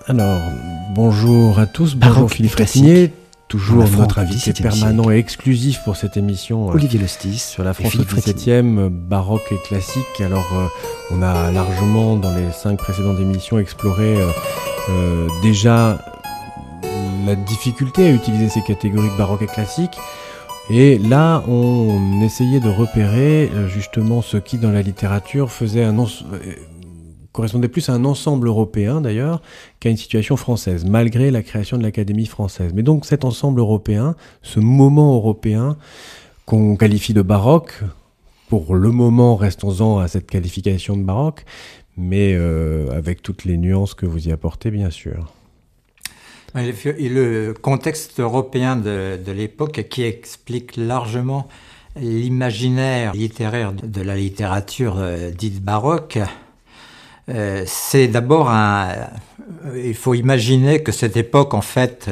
Alors, bonjour à tous, bonjour Philippe Frétinier, toujours notre invité permanent et exclusif pour cette émission Olivier Lestis sur la France au XVIIe, baroque et classique. Alors, on a largement dans les 5 précédentes émissions exploré déjà la difficulté à utiliser ces catégories de baroque et classique. Et là, on essayait de repérer justement ce qui, dans la littérature, correspondait plus à un ensemble européen d'ailleurs qu'à une situation française, malgré la création de l'Académie française. Mais donc cet ensemble européen, ce moment européen qu'on qualifie de baroque, pour le moment restons-en à cette qualification de baroque, mais avec toutes les nuances que vous y apportez bien sûr. Le contexte européen de l'époque qui explique largement l'imaginaire littéraire de la littérature dite baroque, c'est d'abord il faut imaginer que cette époque en fait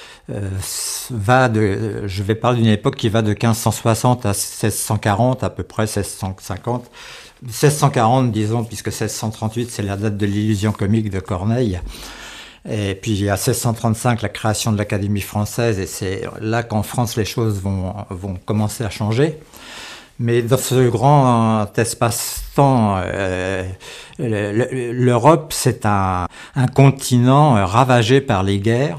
je vais parler d'une époque qui va de 1560 à 1640, à peu près 1650, 1640 disons, puisque 1638 c'est la date de l'illusion comique de Corneille. Et puis il y a 1635 la création de l'Académie française, et c'est là qu'en France les choses vont commencer à changer. Mais dans ce grand espace-temps, l'Europe, c'est un continent ravagé par les guerres.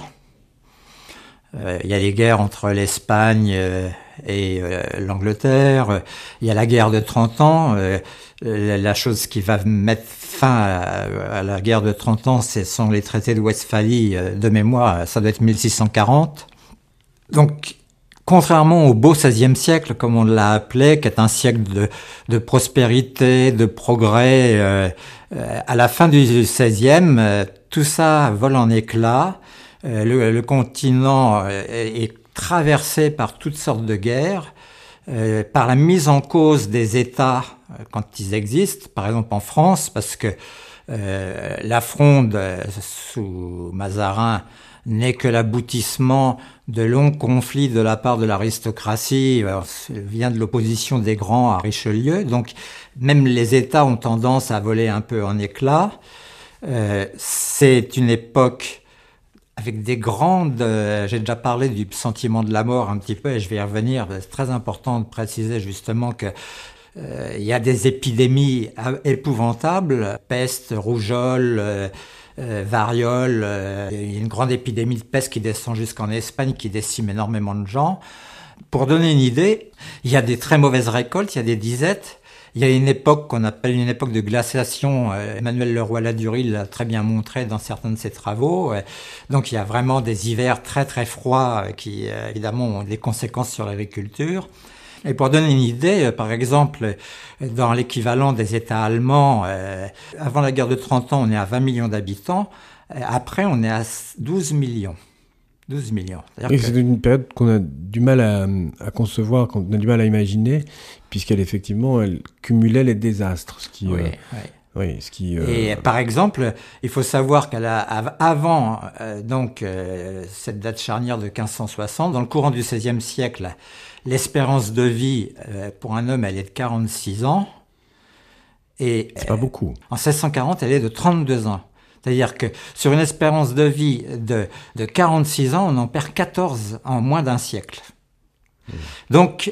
Il y a les guerres entre l'Espagne et l'Angleterre. Il y a la guerre de 30 ans. La chose qui va mettre fin à la guerre de 30 ans, ce sont les traités de Westphalie, de mémoire, ça doit être 1640. Donc, contrairement au beau XVIe siècle, comme on l'a appelé, qui est un siècle de prospérité, de progrès, à la fin du XVIe, tout ça vole en éclats. Le continent est traversé par toutes sortes de guerres, par la mise en cause des États quand ils existent, par exemple en France, parce que la Fronde sous Mazarin n'est que l'aboutissement de longs conflits de la part de l'aristocratie, vient de l'opposition des grands à Richelieu, donc même les États ont tendance à voler un peu en éclats. C'est une époque avec des grandes... j'ai déjà parlé du sentiment de la mort un petit peu, et je vais y revenir. C'est très important de préciser justement que il y a des épidémies épouvantables, peste, rougeole, variole, il y a une grande épidémie de peste qui descend jusqu'en Espagne, qui décime énormément de gens. Pour donner une idée, il y a des très mauvaises récoltes, il y a des disettes. Il y a une époque qu'on appelle une époque de glaciation. Emmanuel Leroy-Ladurie l'a très bien montré dans certains de ses travaux. Donc il y a vraiment des hivers très très froids qui évidemment ont des conséquences sur l'agriculture. Et pour donner une idée, par exemple, dans l'équivalent des États allemands, avant la guerre de 30 ans, on est à 20 millions d'habitants. Après, on est à 12 millions. 12 millions. Et c'est une période qu'on a du mal à concevoir, qu'on a du mal à imaginer, puisqu'elle, effectivement, elle cumulait les désastres. Et par exemple, il faut savoir qu'avant cette date charnière de 1560, dans le courant du XVIe siècle, l'espérance de vie pour un homme, elle est de 46 ans. Et c'est pas beaucoup. En 1640, elle est de 32 ans. C'est-à-dire que sur une espérance de vie de 46 ans, on en perd 14 en moins d'un siècle. Donc,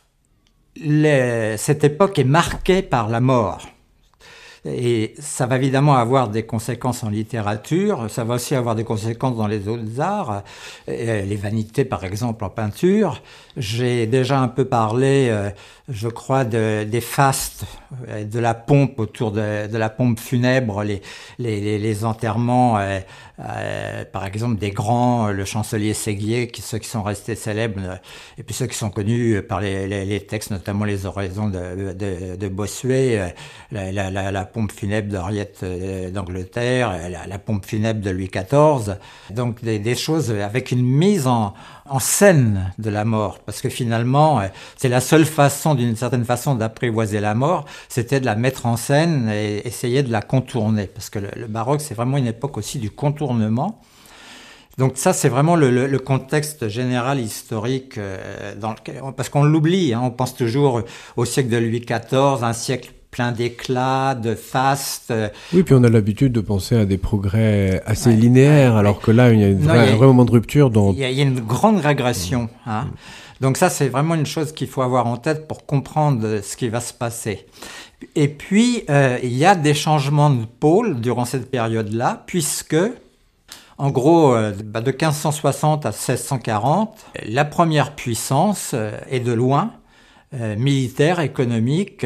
cette époque est marquée par la mort. Et ça va évidemment avoir des conséquences en littérature, ça va aussi avoir des conséquences dans les autres arts, les vanités par exemple en peinture. J'ai déjà un peu parlé, je crois, des fastes, de la pompe autour de la pompe funèbre, les enterrements, par exemple des grands, le chancelier Séguier, ceux qui sont restés célèbres, et puis ceux qui sont connus par les textes, notamment les oraisons de Bossuet, la pompe funèbre d'Henriette d'Angleterre, la pompe funèbre de Louis XIV. Donc des choses avec une mise en scène de la mort, parce que finalement, c'est la seule façon, d'une certaine façon, d'apprivoiser la mort, c'était de la mettre en scène et essayer de la contourner, parce que le baroque, c'est vraiment une époque aussi du contournement. Donc ça, c'est vraiment le contexte général historique parce qu'on l'oublie, on pense toujours au siècle de Louis XIV, un siècle plein d'éclat, de faste. Oui, puis on a l'habitude de penser à des progrès assez linéaires, alors que là, il y a un vrai moment de rupture. Il y a une grande régression. Hein. Donc ça, c'est vraiment une chose qu'il faut avoir en tête pour comprendre ce qui va se passer. Et puis, il y a des changements de pôle durant cette période-là, puisque, en gros, de 1560 à 1640, la première puissance, et de loin, militaire, économique,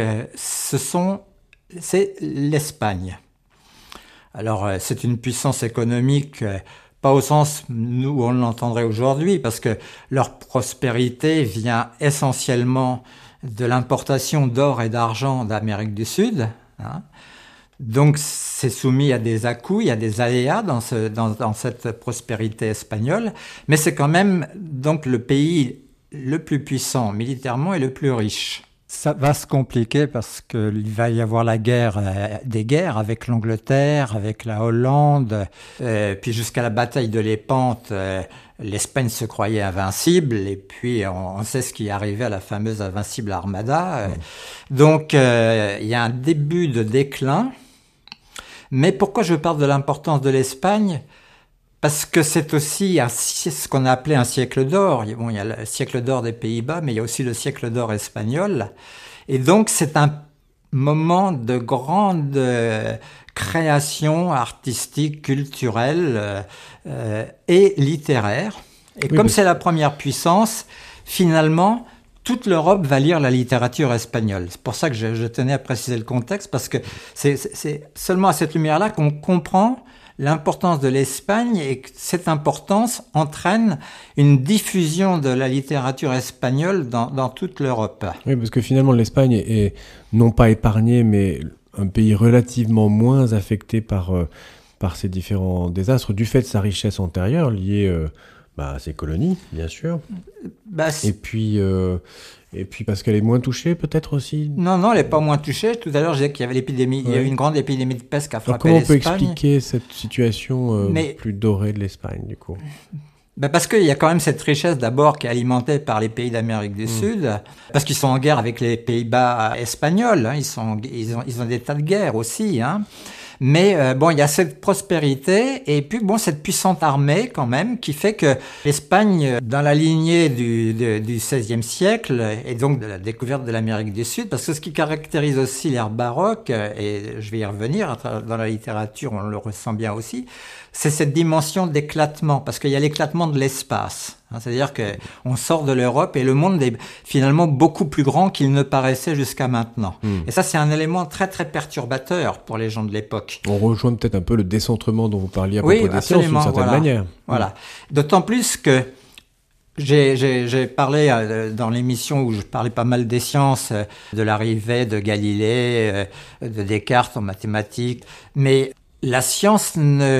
c'est l'Espagne. Alors, c'est une puissance économique, pas au sens où on l'entendrait aujourd'hui, parce que leur prospérité vient essentiellement de l'importation d'or et d'argent d'Amérique du Sud. Hein. Donc, c'est soumis à des à-coups, il y a des aléas dans cette prospérité espagnole, mais c'est quand même donc le pays le plus puissant militairement et le plus riche. Ça va se compliquer parce qu'il va y avoir des guerres avec l'Angleterre, avec la Hollande, puis jusqu'à la bataille de Lépante, l'Espagne se croyait invincible, et puis on sait ce qui est arrivé à la fameuse invincible Armada. Donc il y a un début de déclin. Mais pourquoi je parle de l'importance de l'Espagne ? Parce que c'est aussi ce qu'on a appelé un siècle d'or. Bon, il y a le siècle d'or des Pays-Bas, mais il y a aussi le siècle d'or espagnol. Et donc, c'est un moment de grande création artistique, culturelle et littéraire. Et comme c'est la première puissance, finalement, toute l'Europe va lire la littérature espagnole. C'est pour ça que je tenais à préciser le contexte, parce que c'est seulement à cette lumière-là qu'on comprend l'importance de l'Espagne, et que cette importance entraîne une diffusion de la littérature espagnole dans toute l'Europe. Oui, parce que finalement l'Espagne est non pas épargnée, mais un pays relativement moins affecté par ces différents désastres, du fait de sa richesse antérieure liée à ses colonies, bien sûr. Et puis parce qu'elle est moins touchée, peut-être aussi. Non, elle n'est pas moins touchée. Tout à l'heure, je disais qu'il y avait l'épidémie. Ouais. Il y a eu une grande épidémie de peste qui a frappé l'Espagne. Comment on peut expliquer cette situation plus dorée de l'Espagne, du coup ? Parce qu'il y a quand même cette richesse d'abord qui est alimentée par les pays d'Amérique du Sud, parce qu'ils sont en guerre avec les Pays-Bas espagnols. Hein. Ils ont des tas de guerres aussi. Hein. Mais il y a cette prospérité et puis cette puissante armée quand même qui fait que l'Espagne, dans la lignée du XVIe siècle et donc de la découverte de l'Amérique du Sud, parce que ce qui caractérise aussi l'ère baroque, et je vais y revenir, dans la littérature on le ressent bien aussi, c'est cette dimension d'éclatement, parce qu'il y a l'éclatement de l'espace. C'est-à-dire qu'on sort de l'Europe et le monde est finalement beaucoup plus grand qu'il ne paraissait jusqu'à maintenant. Et ça, c'est un élément très très perturbateur pour les gens de l'époque. On rejoint peut-être un peu le décentrement dont vous parliez à propos des sciences d'une certaine manière. Voilà. D'autant plus que j'ai parlé dans l'émission où je parlais pas mal des sciences, de l'arrivée de Galilée, de Descartes en mathématiques, mais la science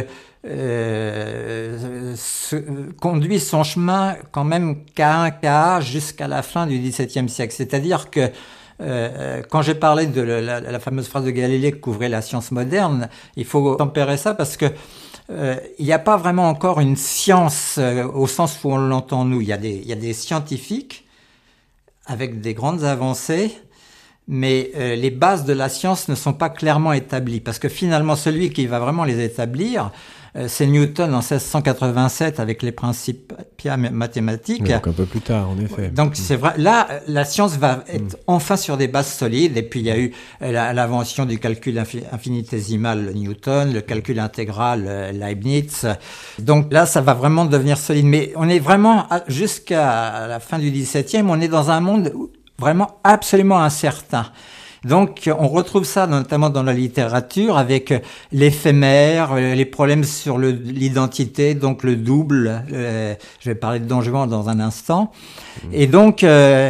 conduit son chemin quand même cas jusqu'à la fin du XVIIe siècle. C'est-à-dire que quand j'ai parlé de la fameuse phrase de Galilée qui couvrait la science moderne, il faut tempérer ça parce que il n'y a pas vraiment encore une science au sens où on l'entend nous. Il y a des scientifiques avec des grandes avancées, mais les bases de la science ne sont pas clairement établies, parce que finalement celui qui va vraiment les établir, c'est Newton en 1687 avec les principes mathématiques. Donc un peu plus tard, en effet. Donc c'est vrai, là la science va être enfin sur des bases solides. Et puis il y a eu l'invention du calcul infinitésimal Newton, le calcul intégral Leibniz. Donc là ça va vraiment devenir solide. Mais on est vraiment jusqu'à la fin du XVIIe, on est dans un monde vraiment absolument incertain. Donc, on retrouve ça notamment dans la littérature avec l'éphémère, les problèmes sur l'identité, donc le double. Je vais parler de Don Juan dans un instant. Et donc, les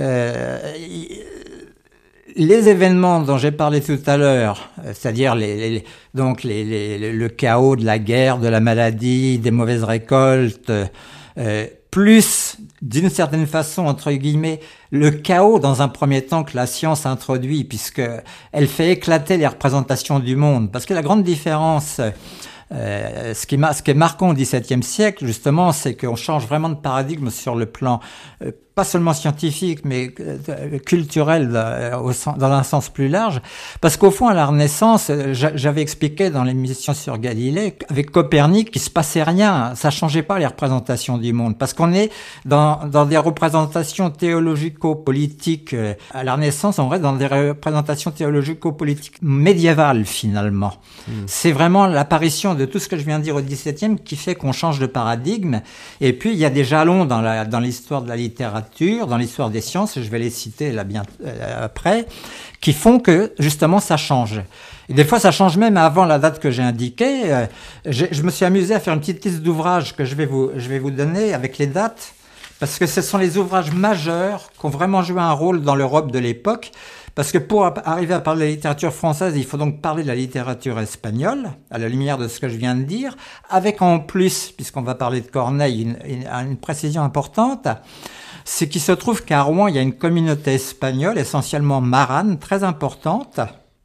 événements dont j'ai parlé tout à l'heure, c'est-à-dire le chaos de la guerre, de la maladie, des mauvaises récoltes, plus, d'une certaine façon, entre guillemets, le chaos dans un premier temps que la science introduit, puisque elle fait éclater les représentations du monde. Parce que la grande différence, ce qui est marquant au XVIIe siècle, justement, c'est qu'on change vraiment de paradigme sur le plan pas seulement scientifique, mais culturel dans un sens plus large. Parce qu'au fond, à la Renaissance, j'avais expliqué dans l'émission sur Galilée, avec Copernic, qu'il se passait rien. Ça changeait pas les représentations du monde. Parce qu'on est dans des représentations théologico-politiques. À la Renaissance, on reste dans des représentations théologico-politiques médiévales, finalement. C'est vraiment l'apparition de tout ce que je viens de dire au XVIIe qui fait qu'on change de paradigme. Et puis, il y a des jalons dans l'histoire de la littérature, dans l'histoire des sciences, je vais les citer là bien après, qui font que justement ça change. Et des fois ça change même avant la date que j'ai indiquée. Je me suis amusé à faire une petite liste d'ouvrages que je vais vous donner avec les dates, parce que ce sont les ouvrages majeurs qui ont vraiment joué un rôle dans l'Europe de l'époque. Parce que pour arriver à parler de la littérature française, il faut donc parler de la littérature espagnole, à la lumière de ce que je viens de dire, avec en plus, puisqu'on va parler de Corneille, une précision importante, c'est qu'il se trouve qu'à Rouen, il y a une communauté espagnole, essentiellement marane, très importante.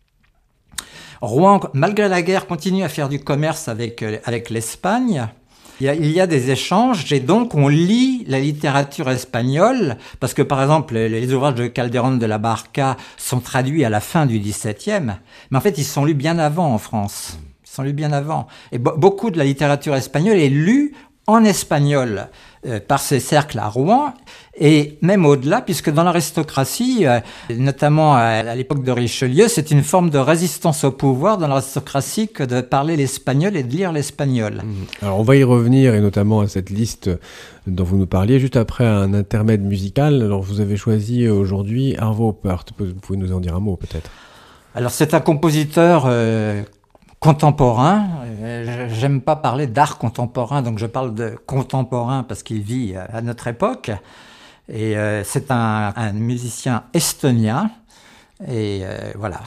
Rouen, malgré la guerre, continue à faire du commerce avec l'Espagne. Il y a des échanges et donc on lit la littérature espagnole parce que par exemple les ouvrages de Calderón de la Barca sont traduits à la fin du XVIIe, mais en fait ils sont lus bien avant en France. Ils sont lus bien avant. Et beaucoup de la littérature espagnole est lue en espagnol par ces cercles à Rouen et même au-delà, puisque dans l'aristocratie, notamment à l'époque de Richelieu, c'est une forme de résistance au pouvoir dans l'aristocratie que de parler l'espagnol et de lire l'espagnol. Alors on va y revenir, et notamment à cette liste dont vous nous parliez, juste après un intermède musical. Alors vous avez choisi aujourd'hui Arvo Pärt. Vous pouvez nous en dire un mot peut-être? Alors c'est un compositeur contemporain. J'aime pas parler d'art contemporain, donc je parle de contemporain parce qu'il vit à notre époque. Et c'est un musicien estonien. Et voilà.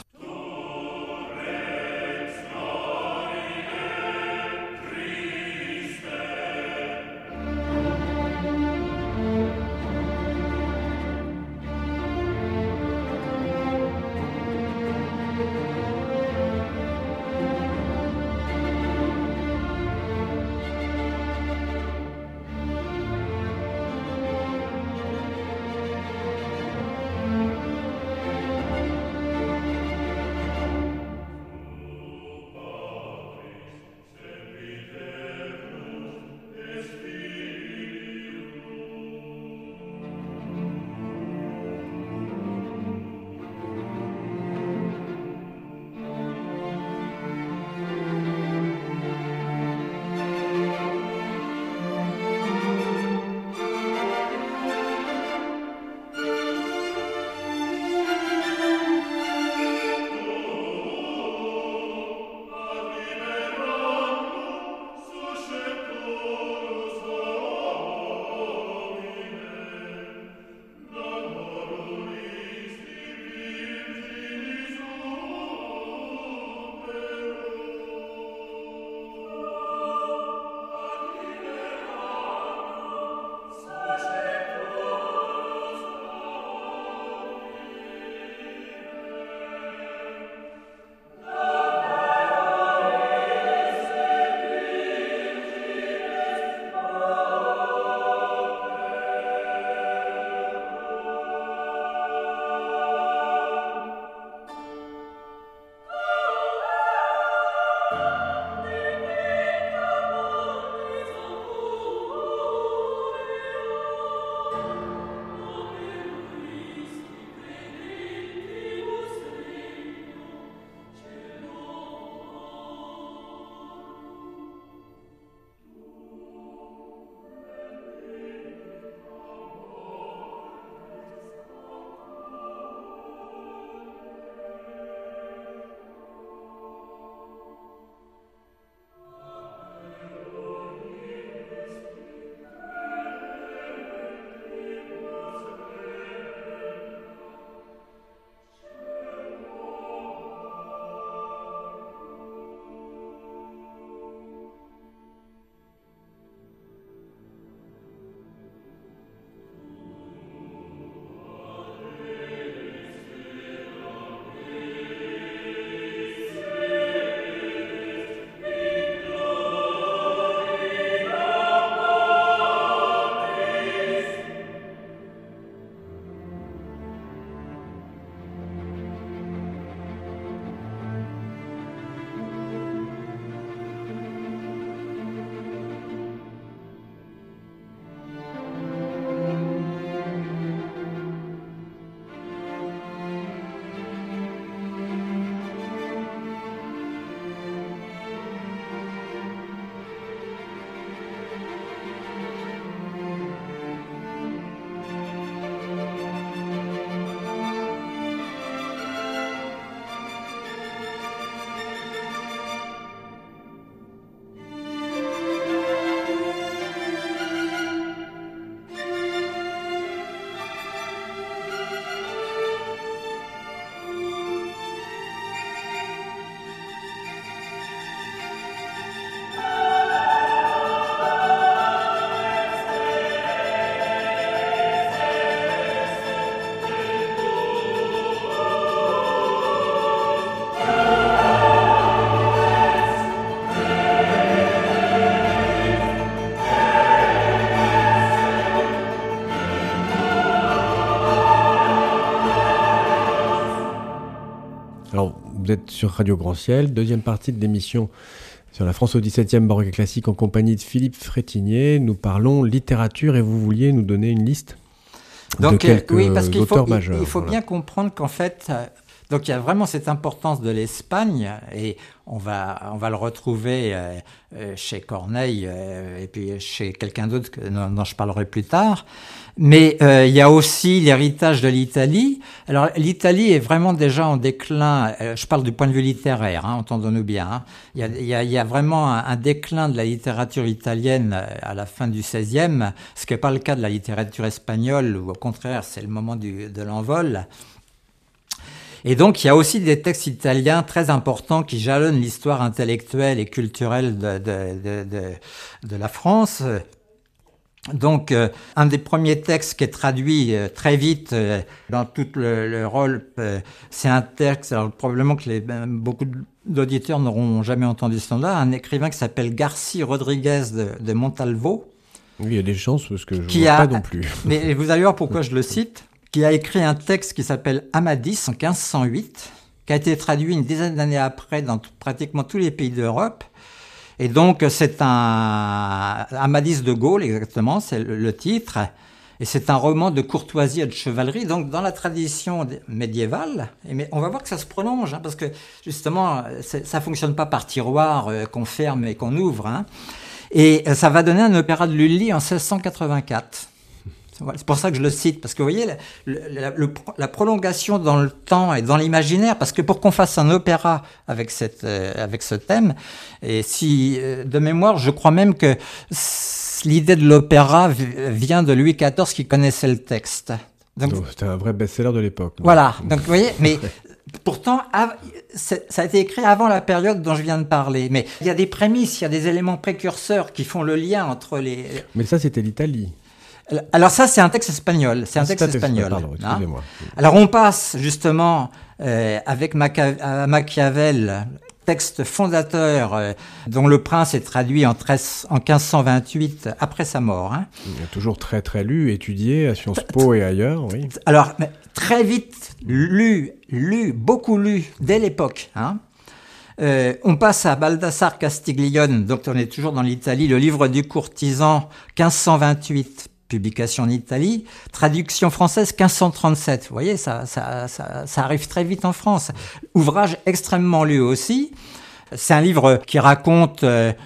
Vous êtes sur Radio Grand Ciel, deuxième partie de l'émission sur la France au XVIIe baroque et classique en compagnie de Philippe Frétinier. Nous parlons littérature et vous vouliez nous donner une liste de quelques auteurs majeurs. Il faut bien comprendre qu'en fait, donc il y a vraiment cette importance de l'Espagne et on va le retrouver chez Corneille et puis chez quelqu'un d'autre dont je parlerai plus tard. Mais il y a aussi l'héritage de l'Italie. Alors l'Italie est vraiment déjà en déclin. Je parle du point de vue littéraire, entendons-nous bien. Il y a vraiment un déclin de la littérature italienne à la fin du XVIe, ce qui n'est pas le cas de la littérature espagnole, où au contraire c'est le moment de l'envol. Et donc, il y a aussi des textes italiens très importants qui jalonnent l'histoire intellectuelle et culturelle de la France. Donc, un des premiers textes qui est traduit très vite dans tout l'Europe, c'est un texte, alors probablement que beaucoup d'auditeurs n'auront jamais entendu ce nom-là, un écrivain qui s'appelle Garcia Rodriguez de Montalvo. Oui, il y a des chances parce que je ne vois pas non plus. Mais vous allez voir pourquoi je le cite. Qui a écrit un texte qui s'appelle Amadis en 1508, qui a été traduit une dizaine d'années après dans pratiquement tous les pays d'Europe. Et donc, c'est un Amadis de Gaulle, exactement, c'est le titre. Et c'est un roman de courtoisie et de chevalerie, donc dans la tradition médiévale. Mais on va voir que ça se prolonge, parce que justement, ça fonctionne pas par tiroir qu'on ferme et qu'on ouvre. Et ça va donner un opéra de Lully en 1684. C'est pour ça que je le cite, parce que vous voyez, la prolongation dans le temps et dans l'imaginaire, parce que pour qu'on fasse un opéra avec ce thème, et si de mémoire, je crois même que l'idée de l'opéra vient de Louis XIV qui connaissait le texte. Donc c'était un vrai best-seller de l'époque. Voilà, donc vous voyez, mais pourtant, ça a été écrit avant la période dont je viens de parler. Mais il y a des prémices, il y a des éléments précurseurs qui font le lien entre les... Mais ça, c'était l'Italie. Alors ça, c'est un texte espagnol. C'est un texte espagnol. Pardon, excusez-moi. Alors on passe justement avec Machiavel, texte fondateur dont Le Prince est traduit en 1528 après sa mort. Il est toujours très très lu, étudié à Sciences Po et ailleurs, oui. Alors très vite lu, beaucoup lu dès l'époque. On passe à Baldassare Castiglione, donc on est toujours dans l'Italie, le livre du courtisan 1528. Publication en Italie, traduction française 1537. Vous voyez, ça arrive très vite en France. Ouvrage extrêmement lu aussi. C'est un livre qui raconte,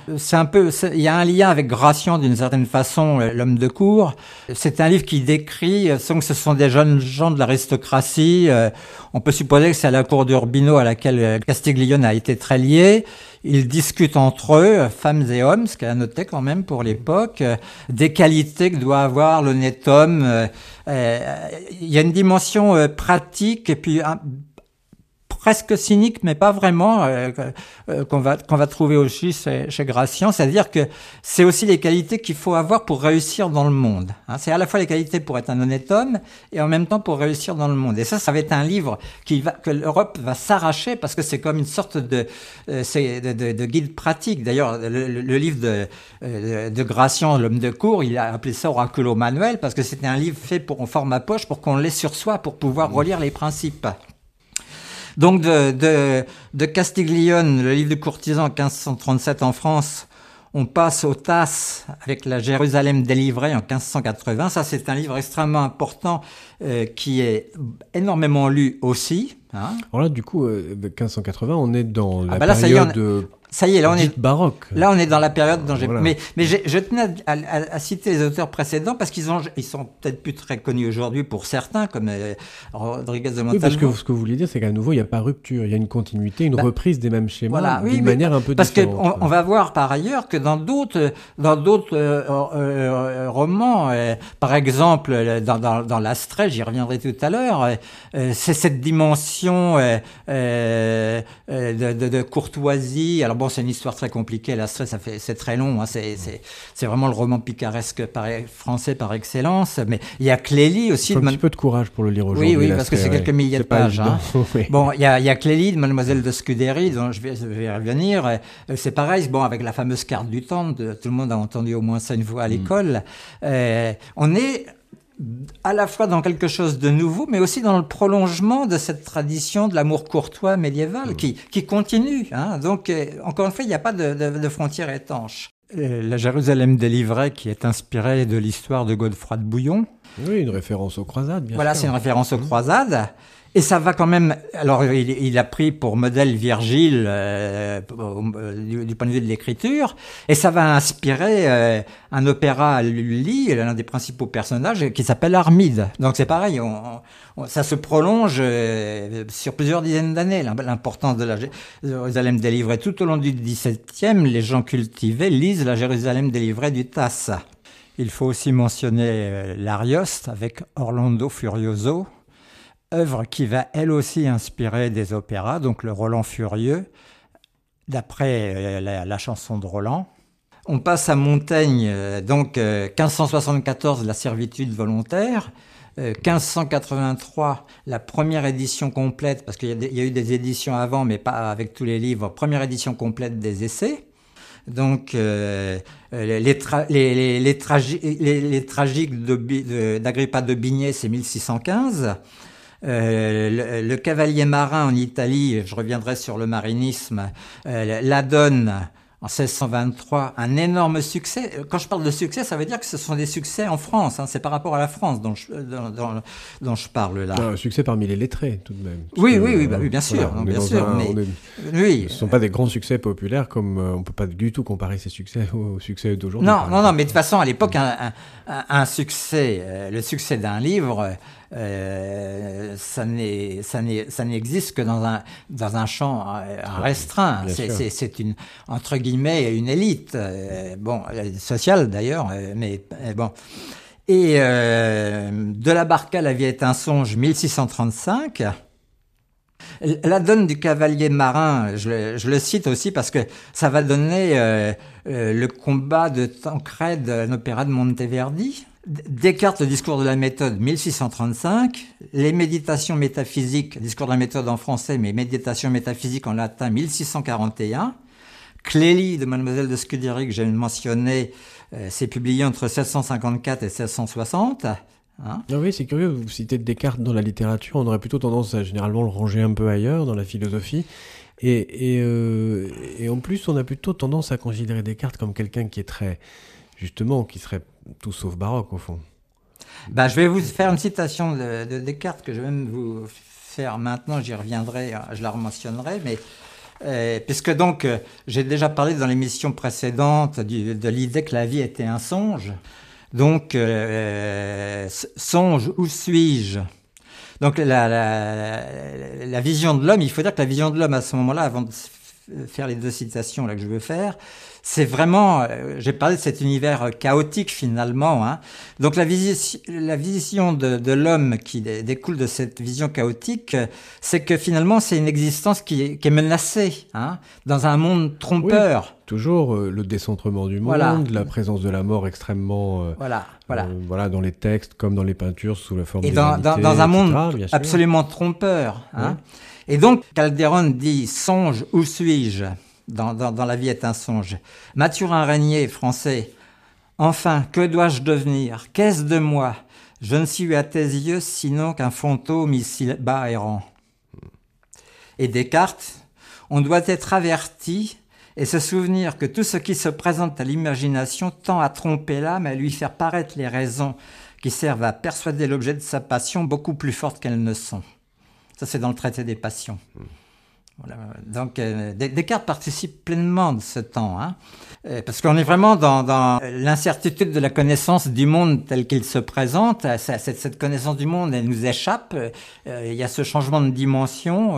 il y a un lien avec Gratian d'une certaine façon, l'homme de cour. C'est un livre qui décrit, que ce sont des jeunes gens de l'aristocratie. On peut supposer que c'est à la cour d'Urbino à laquelle Castiglione a été très lié. Ils discutent entre eux, femmes et hommes, ce qu'elle a noté quand même pour l'époque, des qualités que doit avoir l'honnête homme. Il y a une dimension pratique et puis presque cynique, mais pas vraiment, qu'on va trouver aussi chez Gratian. C'est-à-dire que c'est aussi les qualités qu'il faut avoir pour réussir dans le monde. C'est à la fois les qualités pour être un honnête homme et en même temps pour réussir dans le monde. Et ça va être un livre que l'Europe va s'arracher parce que c'est comme une sorte de guide pratique. D'ailleurs, le livre de Gratian, l'homme de cour, il a appelé ça Oraculo Manuel parce que c'était un livre fait en format poche pour qu'on l'ait sur soi pour pouvoir relire les principes. Donc de Castiglione, le livre du courtisan 1537 en France, on passe au Tasse avec la Jérusalem délivrée en 1580. Ça, c'est un livre extrêmement important qui est énormément lu aussi. Alors là, du coup, 1580, on est dans la période... Ça y est, là on est baroque. Là on est dans la période dont voilà. Mais je tenais à citer les auteurs précédents parce ils sont peut-être plus très connus aujourd'hui pour certains comme Rodriguez de Montalvo. Oui, parce que ce que vous voulez dire, c'est qu'à nouveau il n'y a pas rupture, il y a une continuité, une reprise des mêmes schémas d'une manière un peu différente. Parce qu'on va voir par ailleurs que dans d'autres romans, par exemple dans l'Astrée, j'y reviendrai tout à l'heure, c'est cette dimension de courtoisie. Alors bon, c'est une histoire très compliquée. L'Astrée, c'est très long. C'est vraiment le roman picaresque français par excellence. Mais il y a Clélie aussi. Il faut un petit peu de courage pour le lire aujourd'hui. Oui, parce que c'est quelques milliers de pages. Oui. Bon, il y a Clélie de Mademoiselle de Scudéry, dont je vais y revenir. C'est pareil. Bon, avec la fameuse carte du temps, tout le monde a entendu au moins ça une fois à l'école. On est à la fois dans quelque chose de nouveau, mais aussi dans le prolongement de cette tradition de l'amour courtois médiéval qui continue. Hein. Donc, encore une fois, il n'y a pas de frontières étanches. La Jérusalem délivrée, qui est inspirée de l'histoire de Godefroy de Bouillon. Oui, une référence aux croisades, bien sûr. Voilà, c'est une référence aux croisades. Et ça va quand même... Alors, il a pris pour modèle Virgile du point de vue de l'écriture, et ça va inspirer un opéra à Lully, l'un des principaux personnages, qui s'appelle Armide. Donc c'est pareil, ça se prolonge sur plusieurs dizaines d'années, l'importance de la Jérusalem délivrée. Tout au long du XVIIe, les gens cultivés lisent la Jérusalem délivrée du Tasse. Il faut aussi mentionner l'Arioste avec Orlando Furioso, œuvre qui va elle aussi inspirer des opéras, donc le Roland Furieux, d'après la chanson de Roland. On passe à Montaigne, donc 1574, la servitude volontaire, 1583, la première édition complète, parce qu'il y a eu des éditions avant, mais pas avec tous les livres, première édition complète des essais. Donc les tragiques d'Agrippa de Bigné, c'est 1615. Le cavalier marin en Italie, je reviendrai sur le marinisme, la donne en 1623, un énorme succès. Quand je parle de succès, ça veut dire que ce sont des succès en France. Hein, c'est par rapport à la France dont je parle là. Un succès parmi les lettrés, tout de même. Oui, bien sûr. Voilà, bien sûr oui. Ce ne sont pas des grands succès populaires, comme on ne peut pas du tout comparer ces succès aux succès d'aujourd'hui. Non, mais de toute façon, à l'époque, un succès, le succès d'un livre, ça n'existe que dans un champ restreint. C'est une, entre guillemets, une élite, sociale d'ailleurs, mais bon. Et de la Barca, la vie est un songe, 1635. La donne du cavalier marin, je le cite aussi parce que ça va donner le combat de Tancrède, un opéra de Monteverdi. Descartes, le discours de la méthode, 1635. Les méditations métaphysiques, discours de la méthode en français, mais méditations métaphysiques en latin, 1641. Clélie de Mademoiselle de Scudéry, que j'ai mentionné, c'est publié entre 1654 et 1660. Hein. Ah oui, c'est curieux, vous citez Descartes dans la littérature, on aurait plutôt tendance à généralement le ranger un peu ailleurs, dans la philosophie. Et en plus, on a plutôt tendance à considérer Descartes comme quelqu'un qui est très... Justement, qui serait tout sauf baroque, au fond. Je vais vous faire une citation de Descartes que je vais même vous faire maintenant, j'y reviendrai, je la mentionnerai, mais puisque donc j'ai déjà parlé dans l'émission précédente de l'idée que la vie était un songe. Donc, songe, où suis-je ? Donc, la vision de l'homme, il faut dire que la vision de l'homme à ce moment-là, avant de faire les deux citations là que je veux faire, c'est vraiment, j'ai parlé de cet univers chaotique finalement. Hein. Donc la vision de l'homme qui découle de cette vision chaotique, c'est que finalement c'est une existence qui est menacée, hein, dans un monde trompeur. Oui, toujours le décentrement du monde, la présence de la mort extrêmement... Voilà, dans les textes comme dans les peintures sous la forme des vanités, dans un monde etc., absolument trompeur. Hein. Et donc, Calderon dit « Songe, où suis-je » dans La vie est un songe. Mathurin Régnier, français, « Enfin, que dois-je devenir ? Qu'est-ce de moi ? Je ne suis à tes yeux sinon qu'un fantôme ici-bas errant. » Et Descartes, « On doit être averti et se souvenir que tout ce qui se présente à l'imagination tend à tromper l'âme et à lui faire paraître les raisons qui servent à persuader l'objet de sa passion beaucoup plus fortes qu'elles ne sont. » Ça, c'est dans le traité des passions. Voilà. Donc, Descartes participe pleinement de ce temps, hein, parce qu'on est vraiment dans l'incertitude de la connaissance du monde tel qu'il se présente. Cette connaissance du monde, elle nous échappe. Il y a ce changement de dimension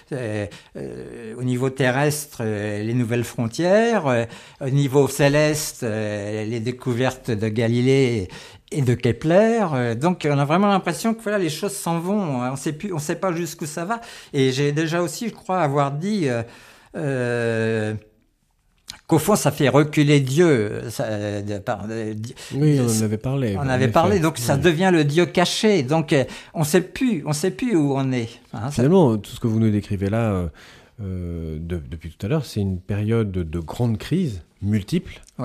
au niveau terrestre, les nouvelles frontières, au niveau céleste, les découvertes de Galilée et de Kepler. Donc on a vraiment l'impression que voilà, les choses s'en vont, on sait pas jusqu'où ça va. Et j'ai déjà aussi, je crois, avoir dit qu'au fond ça fait reculer Dieu. Oui, on en avait parlé. On avait parlé, donc ça devient le Dieu caché. Donc on sait plus où on est. Hein, finalement, tout ce que vous nous décrivez là depuis tout à l'heure, c'est une période de grande crise multiple. Oui.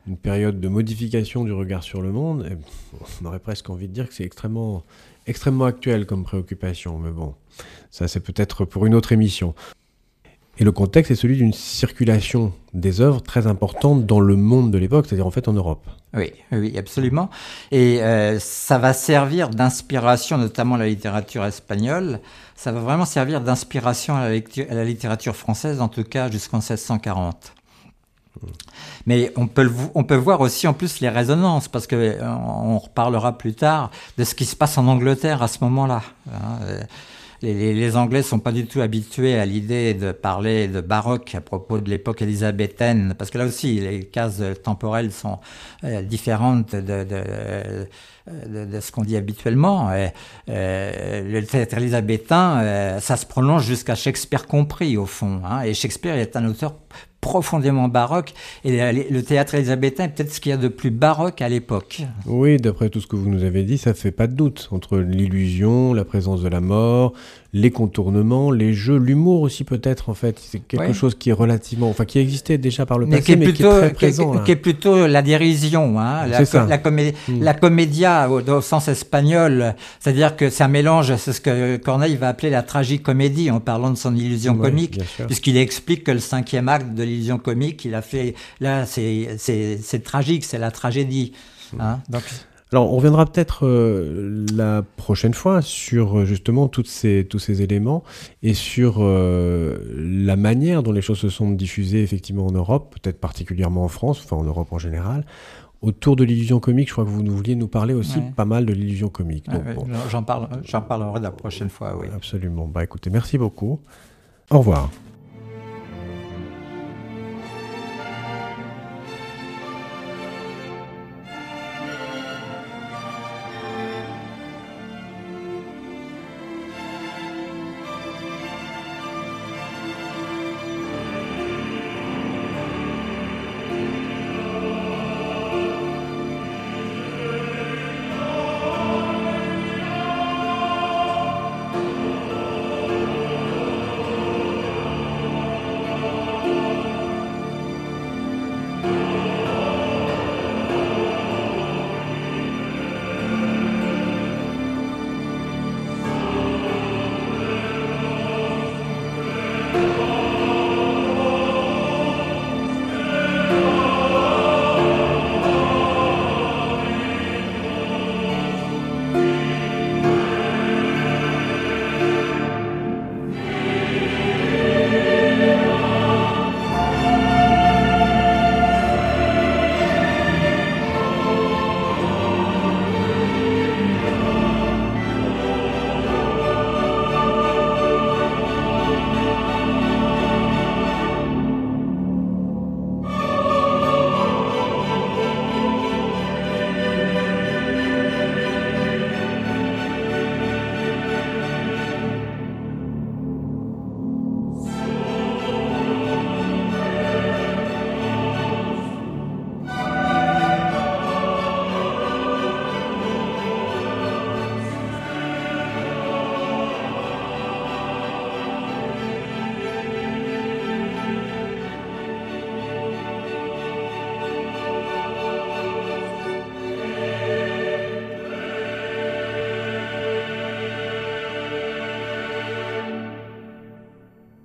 une période de modification du regard sur le monde. Et on aurait presque envie de dire que c'est extrêmement actuel comme préoccupation. Mais bon, ça c'est peut-être pour une autre émission. Et le contexte est celui d'une circulation des œuvres très importante dans le monde de l'époque, c'est-à-dire en fait en Europe. Oui, absolument. Et ça va servir d'inspiration, notamment à la littérature espagnole. Ça va vraiment servir d'inspiration à la littérature française, en tout cas jusqu'en 1640. Mais on peut voir aussi en plus les résonances, parce que on reparlera plus tard de ce qui se passe en Angleterre à ce moment-là. Les Anglais sont pas du tout habitués à l'idée de parler de baroque à propos de l'époque élisabéthaine, parce que là aussi les cases temporelles sont différentes de ce qu'on dit habituellement. Le théâtre élisabétain, ça se prolonge jusqu'à Shakespeare compris au fond, hein, et Shakespeare est un auteur profondément baroque, et le théâtre élisabétain est peut-être ce qu'il y a de plus baroque à l'époque. Oui, d'après tout ce que vous nous avez dit, ça fait pas de doute. Entre l'illusion, la présence de la mort, les contournements, les jeux, l'humour aussi peut-être, en fait. C'est quelque chose qui est relativement... Enfin, qui existait déjà par le passé, mais qui est très présent. Qui est plutôt la dérision, hein, la comédia au sens espagnol. C'est-à-dire que c'est un mélange, c'est ce que Corneille va appeler la tragicomédie en parlant de son illusion comique, puisqu'il explique que le 5e acte de l'illusion comique, il a fait... Là, c'est tragique, c'est la tragédie. Hein, donc... Alors, on reviendra peut-être la prochaine fois sur justement tous ces éléments et sur la manière dont les choses se sont diffusées effectivement en Europe, peut-être particulièrement en France, enfin en Europe en général. Autour de l'illusion comique, je crois que vous vouliez nous parler aussi pas mal de l'illusion comique. Donc, bon. J'en parlerai la prochaine fois, oui. Absolument. Bah écoutez, merci beaucoup. Au revoir.